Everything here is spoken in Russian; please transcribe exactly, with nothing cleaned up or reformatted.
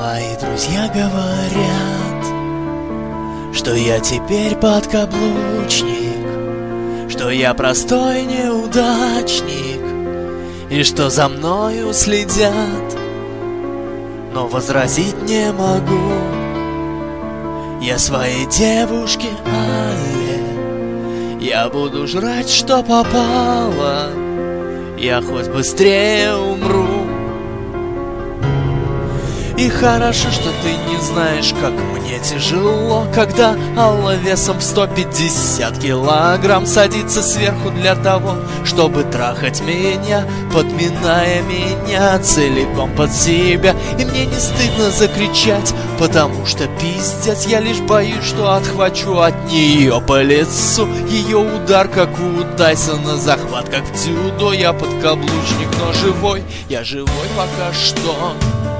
Мои друзья говорят, что я теперь подкаблучник, что я простой неудачник и что за мною следят. Но возразить не могу я своей девушке Алле. Я буду жрать, что попало, я хоть быстрее умру. И хорошо, что ты не знаешь, как мне тяжело, когда Алла весом в сто пятьдесят килограмм садится сверху для того, чтобы трахать меня, подминая меня целиком под себя. И мне не стыдно закричать, потому что пиздец, я лишь боюсь, что отхвачу от нее по лицу. Ее удар, как у Тайсона, захват, как в дзюдо. Я подкаблучник, но живой, я живой пока что.